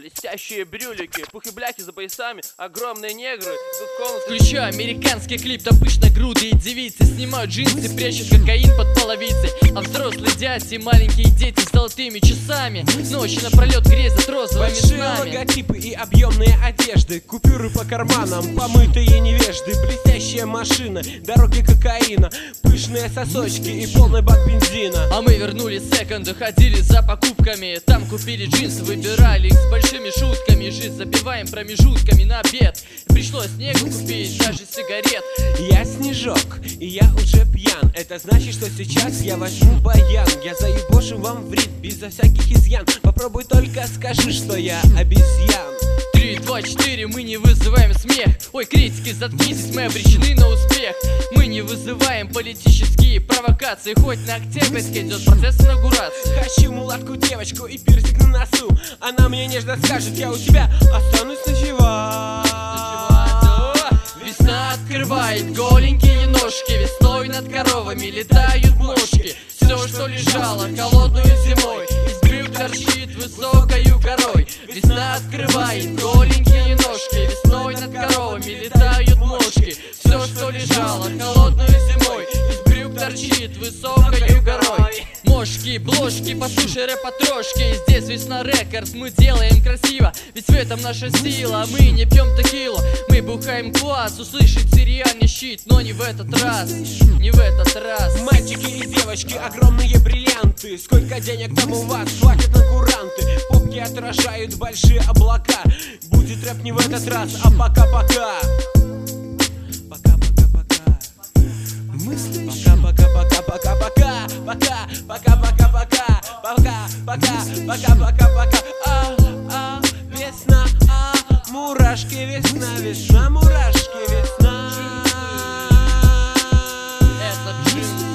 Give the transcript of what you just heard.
Блестящие брюлики, пух и бляки за поясами, огромные негры идут в комнату. Включаю американский клип, там пышногрудые девицы снимают джинсы, прячут кокаин под половицей. А взрослые дяди, маленькие дети с золотыми часами ночи напролет грезят розовыми большие снами. логотипы и объемные одежды, купюры по карманам, помытые невежды, блестящая машина, дороги кокаина, пышные сосочки и полный бак бензина. А мы вернулись с секонда, ходили за покупками, там купили джинсы, выбирали их с большими шутками. Жизнь забиваем промежутками на обед, пришлось снегу купить, даже сигарет. Я снежок, и я уже пьян. Это значит, что сейчас я возьму баян. Я заебошу вам в ритм, безо всяких изъян. Попробуй только скажи, что я обезьян. 3, 2, 4, мы не вызываем смех. Ой, критики, заткнитесь, мы обречены на успех. Мы не вызываем политические провокации, хоть на Октябрьске идет процесс инаугурации. Хочу мулатку девочку и пирсик на носу. Она мне нежно скажет, я у тебя останусь ночевать. Весна открывает голенькие ножки, весной над коровами летают мошки. Все, что лежало холодную зимой, из брюк торчит высокою горой. Весна открывает голенькие ножки, весной над коровами летают мошки. Все, что лежало холодную зимой, из брюк торчит высокою горой. Мошки, бложки, послушай рэп-потрошки. Здесь Весна Рекордс, мы делаем красиво, ведь в этом наша сила. Мы не пьем текилу, мы бухаем квас. Услышать сериальный щит, но не в этот раз, не в этот раз. Мальчики и девочки, огромные бриллианты. Сколько денег там у вас, хватит на куранты. Попки отражают большие облака. Будет рэп не в этот раз, а пока-пока. Пока-пока-пока. Мысли. Пока-пока-пока-пока-пока. Пока-пока-пока-пока. Пока-пока-пока-пока-пока. Весна, мурашки, весна, весна, мурашки, весна. Это джинсы.